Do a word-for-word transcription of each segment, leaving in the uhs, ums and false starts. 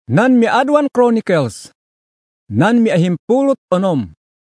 Nan miadwan Chronicles, nan miahimpulot onom.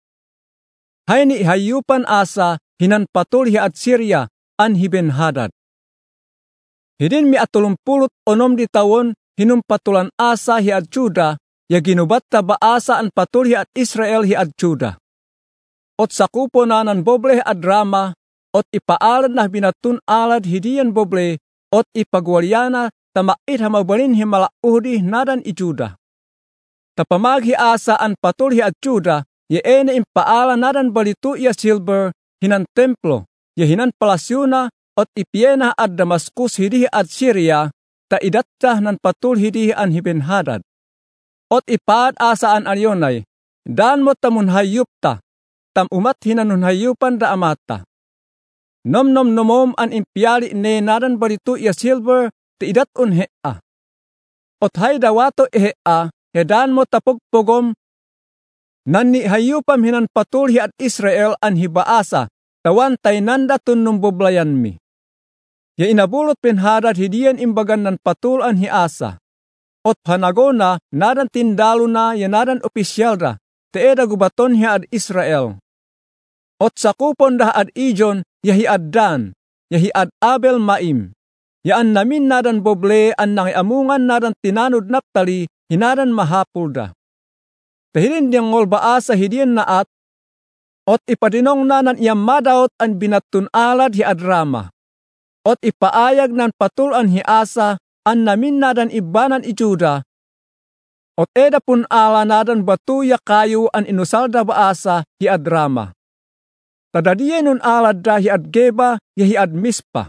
Hay ni hayupan Asa hinan patul hi at Syria an hi Ben-Hadad. Hidin miatulumpulot onom di tawon hinum patulan Asa hi at Juda ya ginubat ta Baasa an patul hi at Israel hi at Juda. Ot sakupo na nan boble at Rama, ot ipaalad na binatun alad hidiyan boble, ot ipagwalyana tamait hamabalin hi malaudi nadan i Juda. Tapamag hi Asa an patul hi at Juda, ye ene impaala nadan balitu ya silver hinan templo, ye hinan palasyuna, ot ipiena at Damaskus hidihi at Syria, ta idatta nan patul hidihi an hi Ben-Hadad. Ot ipaad Asa an alyonay, dan mo tamun hayupta, tam umat hinanun hayupan da amata. Nom nom nomom an impiali ne nadan balitu ya silver, ti idat un hea. Ot hay dawato ihea, hedan mo tapogpogom, nanni hayupam hinan patul hi at Israel an hi Baasa, tawan tainanda tunnum boblayan mi. Ya inabulot Ben-Hadad hidiyan imbagan nan patul an hi Asa. Ot panagona nadan tindalo na ya nadan opisyal da, teeda gubaton hi ad Israel. Ot sakupon dah ad Ijon, ya hi ad Dan, ya hi ad Abel Maim. Yaan namin nadan boble an nangiamungan nadan tinanud Naptali, hinadan mahapul da. Tahilin diyang ngol Baasa hidiyan na at, ot ipadinong na nan iyam madaot an binatun alad hi ad Rama. Ot ipaayag nan patul an hi Asa, an namin nadan ibanan i Juda. Ot eda pun ala nadan batuya kayo an inusalda Baasa hi ad Rama. Tadadiyen nun alad da hi ad Geba, ya hi ad Mispa.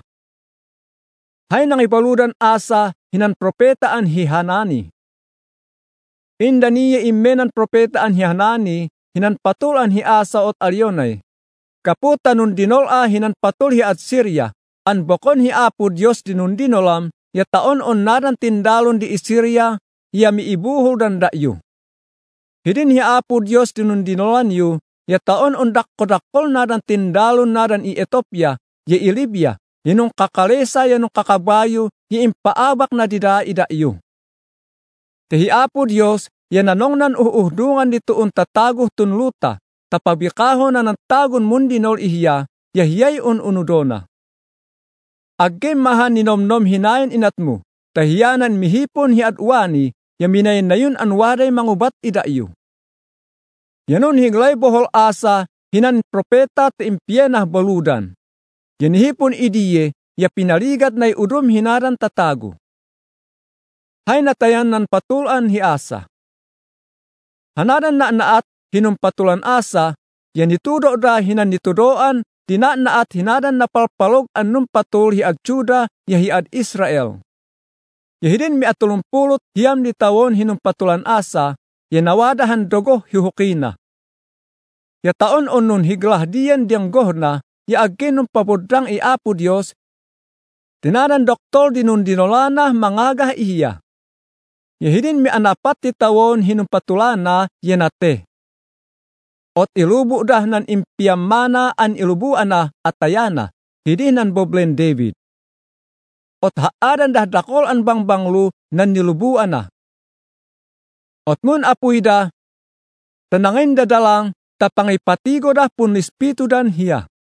Hay nang ipaludan Asa hinan propeta an hi Hanani. Inda niya imenan propeta an hi Hanani, hinan patul an hi Asa ot alyonay. Kaputa nun dinola hinan patul hi at Syria, an bokon hi Apo Diyos dinun dinolam, ya taon on nadan tindalon di Syria, ya miibuhol dan dayo. Hidin hi Apo Diyos dinun dinolan yu, ya taon on dakko-dakkol nadan tindalon nadan i Ethiopia, ya i Libya, yanong kakalesa yanong kakabayo, ya impaabak na dida idayo. Tehi Apo Diyos, ya nanongnan uuhdungan ditoon tataguh tunluta, tapabikaho na ng tagon mundinol ihiya, ya hiyay un unudona. Agem mahan ninomnom hinayan inatmo, tahiyanan mihipon hi adwani, ya minayin na yun anwaday mangubat idayo. Yanon higlay bohol Asa, hinan propeta te impienah baludan. Yanihipon idiye, ya pinaligat na'y udum hinaran tatago. Hay natayan nan patulan hi Asa. Hanadan na naat hinumpatulan Asa, yan nitudo da hinan nitudoan, tina naat hinadan napalpalog an numpatul hi ad Juda, ya hi ad Israel. Yahidin mi atulumpulot hiyam di tawon hinumpatulan Asa, yan nawadahan dogo hihukina. Ya taon on nun higlah diyan diyang gohna, ya agin nung pabodang i Apo Diyos, tinadan doktor dinun dinolana mangagah ihiya. Yahidin mi anapat ti tawon hinumpatulana yenate. Ot ilubu dah nan impiamana an ilubuan na atayana, hidin nan boblen David. Ot haadan dah dakol an bangbanglu nan nilubuan na. Ot mun apuida, tanangin dadalang, tapangipatigo dah pun lispitu dan hiya.